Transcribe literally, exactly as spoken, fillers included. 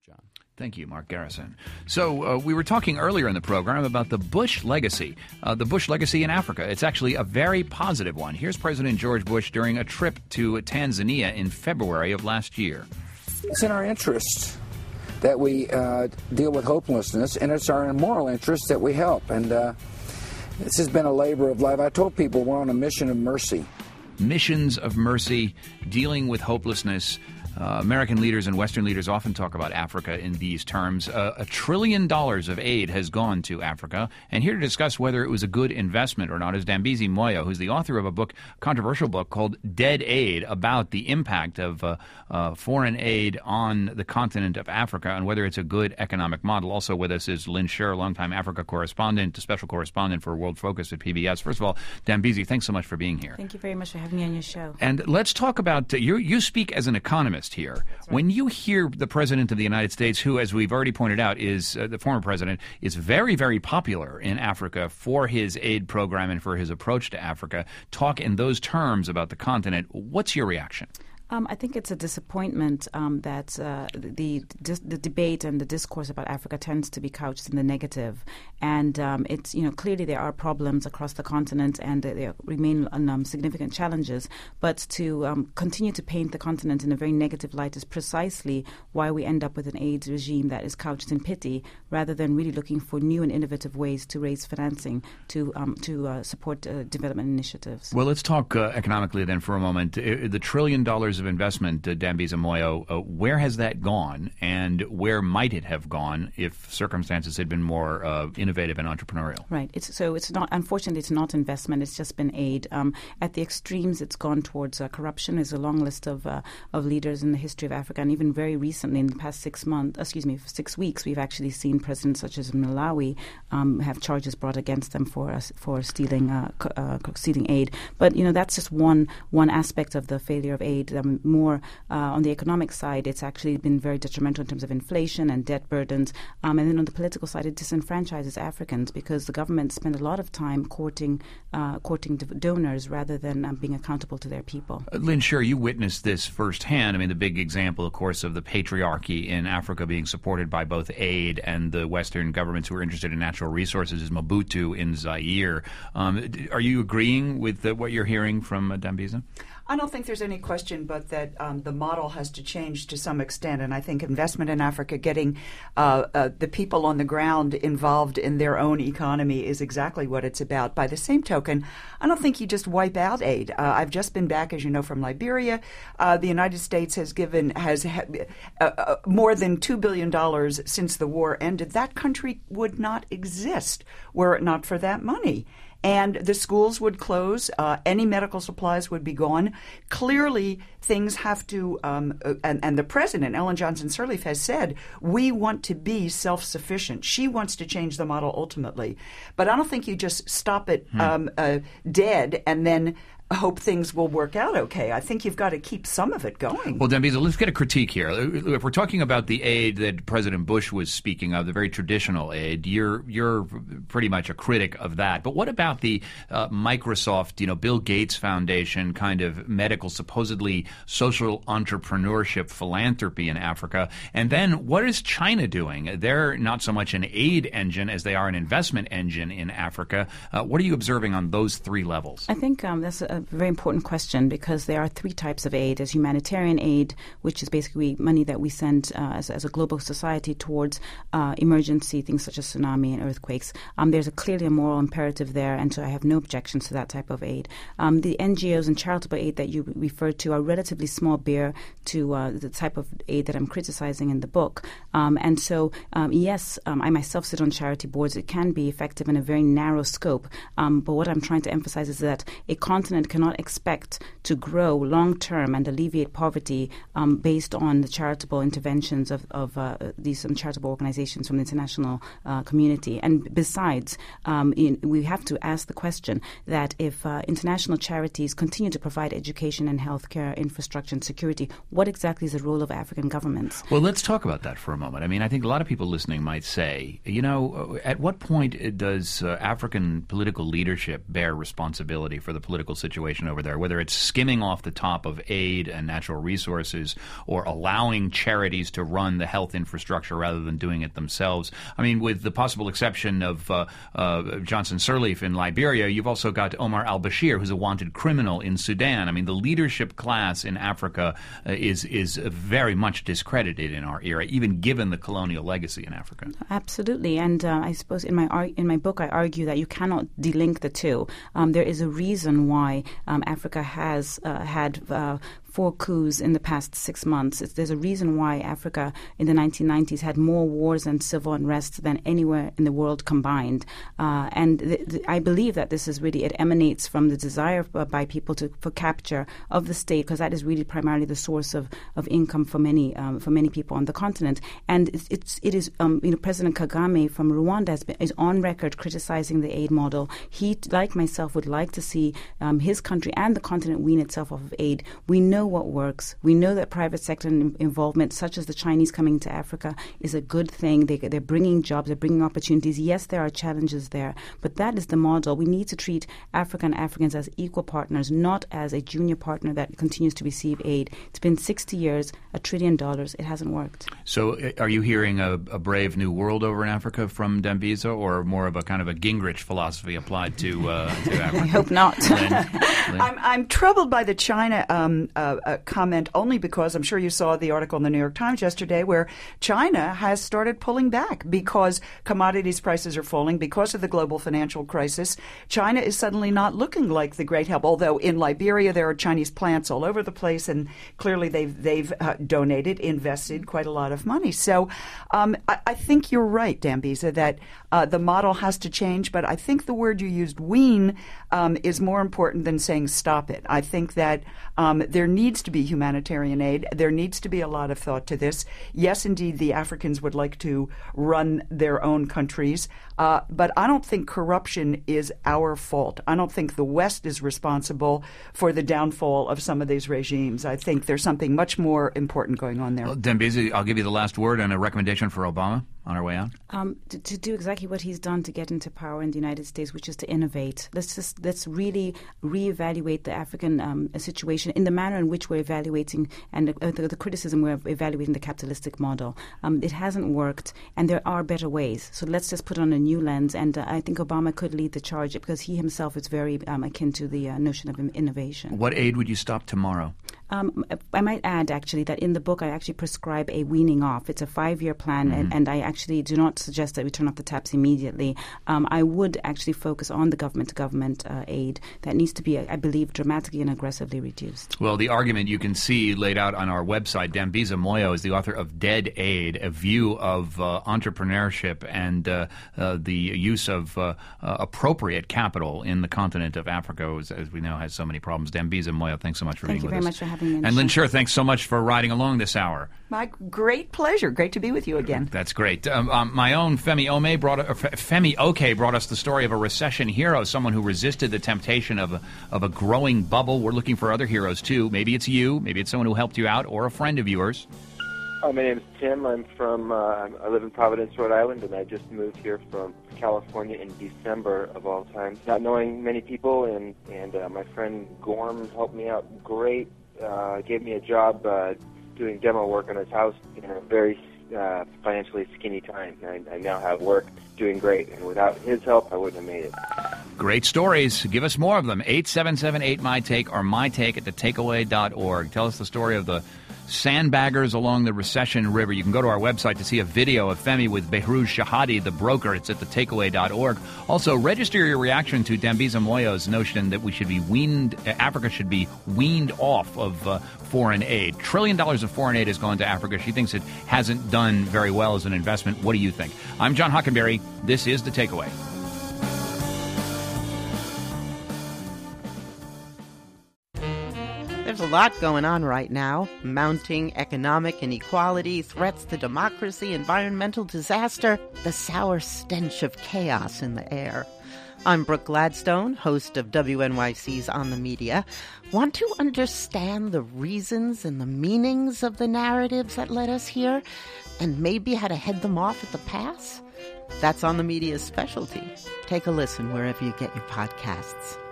John. Thank you, Mark Garrison. So uh, we were talking earlier in the program about the Bush legacy, uh, the Bush legacy in Africa. It's actually a very positive one. Here's President George Bush during a trip to Tanzania in February of last year. It's in our interest that we uh, deal with hopelessness, and it's our moral interest that we help. And uh, this has been a labor of love. I told people we're on a mission of mercy. Missions of mercy, dealing with hopelessness. Uh, American leaders and Western leaders often talk about Africa in these terms. Uh, a trillion dollars of aid has gone to Africa. And here to discuss whether it was a good investment or not is Dambisi Moyo, who's the author of a book, controversial book called Dead Aid, about the impact of uh, uh, foreign aid on the continent of Africa and whether it's a good economic model. Also with us is Lynn Sherr, longtime Africa correspondent, special correspondent for World Focus at P B S. First of all, Dambisi, thanks so much for being here. Thank you very much for having me on your show. And let's talk about, uh, you you speak as an economist here. Right. When you hear the President of the United States, who, as we've already pointed out, is uh, the former president, is very, very popular in Africa for his aid program and for his approach to Africa, talk in those terms about the continent, what's your reaction? Um, I think it's a disappointment um, that uh, the, the the debate and the discourse about Africa tends to be couched in the negative, and um, it's you know clearly there are problems across the continent and there remain um, significant challenges. But to um, continue to paint the continent in a very negative light is precisely why we end up with an aid regime that is couched in pity, rather than really looking for new and innovative ways to raise financing to um, to uh, support uh, development initiatives. Well, let's talk uh, economically then for a moment. Uh, the trillion dollars of investment, uh, Dambisi Moyo, uh, where has that gone, and where might it have gone if circumstances had been more uh, innovative and entrepreneurial? Right. It's, so it's not. Unfortunately, it's not investment. It's just been aid. Um, at the extremes, it's gone towards uh, corruption. There's a long list of uh, of leaders in the history of Africa, and even very recently, in the past six months, excuse me, six weeks, we've actually seen presidents such as Malawi um, have charges brought against them for uh, for stealing uh, uh, stealing aid. But you know, that's just one one aspect of the failure of aid. Um, more uh, on the economic side, it's actually been very detrimental in terms of inflation and debt burdens. Um, and then on the political side, it disenfranchises Africans because the government spend a lot of time courting uh, courting donors rather than um, being accountable to their people. Uh, Lynn Sherr, you witnessed this firsthand. I mean, the big example, of course, of the patriarchy in Africa being supported by both aid and the Western governments who are interested in natural resources is Mobutu in Zaire. Um, are you agreeing with uh, what you're hearing from uh, Dambisa? I don't think there's any question but that um, the model has to change to some extent, and I think investment in Africa, getting uh, uh, the people on the ground involved in their own economy is exactly what it's about. By the same token, I don't think you just wipe out aid. Uh, I've just been back, as you know, from Liberia. Uh, the United States has given has ha- uh, uh, more than two billion dollars since the war ended. That country would not exist were it not for that money. And the schools would close. Uh, any medical supplies would be gone. Clearly, things have to, um, uh, and, and the president, Ellen Johnson Sirleaf, has said, we want to be self-sufficient. She wants to change the model ultimately. But I don't think you just stop it hmm. um, uh, dead and then hope things will work out okay. I think you've got to keep some of it going. Well, Dambisa, let's get a critique here. If we're talking about the aid that President Bush was speaking of, the very traditional aid, you're you're pretty much a critic of that. But what about the uh, Microsoft, you know, Bill Gates Foundation kind of medical, supposedly social entrepreneurship philanthropy in Africa? And then what is China doing? They're not so much an aid engine as they are an investment engine in Africa. Uh, what are you observing on those three levels? I think um, that's a a very important question because there are three types of aid. There's humanitarian aid, which is basically money that we send uh, as, as a global society towards uh, emergency things such as tsunami and earthquakes. Um, there's a clearly a moral imperative there, and so I have no objections to that type of aid. Um, the N G Os and charitable aid that you referred to are relatively small bear to uh, the type of aid that I'm criticizing in the book. Um, and so, um, yes, um, I myself sit on charity boards. It can be effective in a very narrow scope. Um, but what I'm trying to emphasize is that a continent cannot expect to grow long-term and alleviate poverty um, based on the charitable interventions of, of uh, these um, charitable organizations from the international uh, community. And besides, um, in, we have to ask the question that if uh, international charities continue to provide education and healthcare infrastructure and security, what exactly is the role of African governments? Well, let's talk about that for a moment. I mean, I think a lot of people listening might say, you know, at what point does uh, African political leadership bear responsibility for the political situation situation over there, whether it's skimming off the top of aid and natural resources or allowing charities to run the health infrastructure rather than doing it themselves. I mean, with the possible exception of uh, uh, Johnson Sirleaf in Liberia, you've also got Omar al-Bashir, who's a wanted criminal in Sudan. I mean, the leadership class in Africa uh, is is very much discredited in our era, even given the colonial legacy in Africa. Absolutely, and uh, I suppose in my ar- in my book I argue that you cannot delink the two. Um, there is a reason why um, Africa has uh, had uh, four coups in the past six months. It's, there's a reason why Africa in the nineteen nineties had more wars and civil unrest than anywhere in the world combined. Uh, and th- th- I believe that this is really, it emanates from the desire uh, by people to for capture of the state, because that is really primarily the source of, of income for many um, for many people on the continent. And it's, it's it is um, you know President Kagame from Rwanda has been, is on record criticizing the aid model. He, like myself, would like to see um, his country and the continent wean itself off of aid. We know what works. We know that private sector involvement, such as the Chinese coming to Africa, is a good thing. They, they're bringing jobs, they're bringing opportunities. Yes, there are challenges there, but that is the model. We need to treat Africa and Africans as equal partners, not as a junior partner that continues to receive aid. It's been sixty years, a trillion dollars. It hasn't worked. So are you hearing a, a brave new world over in Africa from Dambisa, or more of a kind of a Gingrich philosophy applied to, uh, to Africa? I hope not. Lynn? Lynn? I'm, I'm troubled by the China um, uh, uh, comment only because I'm sure you saw the article in the New York Times yesterday where China has started pulling back because commodities prices are falling because of the global financial crisis. China is suddenly not looking like the great help, although in Liberia there are Chinese plants all over the place, and clearly they've they've uh, donated, invested quite a lot of money. So um, I, I think you're right, Dambisa, that uh, the model has to change, but I think the word you used, wean, um, is more important than saying stop it. I think that um, there needs to be humanitarian aid. There needs to be a lot of thought to this. Yes, indeed, the Africans would like to run their own countries, uh, but I don't think corruption is our fault. I don't think the West is responsible for the downfall of some of these regimes. I think there's something much more important going on there. Well, Dambisa, I'll give you the last word and a recommendation for Obama on our way out. Um, to, to do exactly what he's done to get into power in the United States, which is to innovate. Let's just let's really reevaluate the African um, situation in the manner in which we're evaluating and uh, the, the criticism we're evaluating the capitalistic model. Um, it hasn't worked, and there are better ways. So let's just put on a new lens. And uh, I think Obama could lead the charge because he himself is very um, akin to the uh, notion of innovation. What aid would you stop tomorrow? Um, I might add, actually, that in the book I actually prescribe a weaning off. It's a five-year plan, mm-hmm. and, and I actually do not suggest that we turn off the taps immediately. Um, I would actually focus on the government-to-government uh, aid that needs to be, I believe, dramatically and aggressively reduced. Well, the argument you can see laid out on our website. Dambisa Moyo is the author of Dead Aid, a view of uh, entrepreneurship and uh, uh, the use of uh, uh, appropriate capital in the continent of Africa, as, as we know has so many problems. Dambisa Moyo, thanks so much for Thank being with us. Thank you very much for having me. And Lynn Sure, thanks so much for riding along this hour. My great pleasure. Great to be with you again. That's great. Um, um, my own Femi Ome brought uh, Femi Oke brought us the story of a recession hero, someone who resisted the temptation of a, of a growing bubble. We're looking for other heroes too. Maybe it's you, maybe it's someone who helped you out, or a friend of yours. Hi, my name is Tim. I'm from uh, I live in Providence, Rhode Island, and I just moved here from California in December of all times. Not knowing many people, and and uh, my friend Gorm helped me out great. Uh, gave me a job uh, doing demo work on his house in a very uh, financially skinny time. I, I now have work doing great, and without his help, I wouldn't have made it. Great stories. Give us more of them. eight seven seven eight my take or my take at the takeaway dot org. Tell us the story of the sandbaggers along the Recession River. You can go to our website to see a video of Femi with Behrouz Shahadi, the broker. It's at the takeaway dot org. Also, register your reaction to Dambisa Moyo's notion that we should be weaned, Africa should be weaned off of uh, foreign aid. Trillion dollars of foreign aid has gone to Africa. She thinks it hasn't done very well as an investment. What do you think? I'm John Hockenberry. This is The Takeaway. There's a lot going on right now. Mounting economic inequality, threats to democracy, environmental disaster, the sour stench of chaos in the air. I'm Brooke Gladstone, host of W N Y C's On the Media. Want to understand the reasons and the meanings of the narratives that led us here, and maybe how to head them off at the pass? That's On the Media's specialty. Take a listen wherever you get your podcasts.